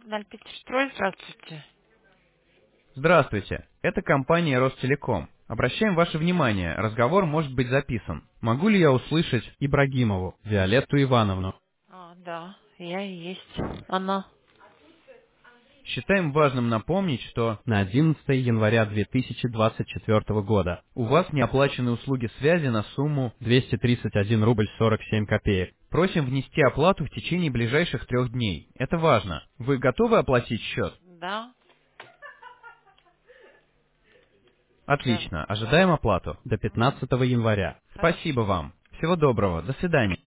0,5 здравствуйте. Здравствуйте, это компания Ростелеком. Обращаем ваше внимание, разговор может быть записан. Могу ли я услышать Ибрагимову Виолетту Ивановну? Да, я и есть. Она. Считаем важным напомнить, что на 11 января 2024 года у вас не оплачены услуги связи на сумму 231 рубль 47 копеек. Просим внести оплату в течение ближайших 3 дней. Это важно. Вы готовы оплатить счет? Да, да. Отлично. Ожидаем оплату до 15 января. Хорошо. Спасибо вам. Всего доброго. До свидания.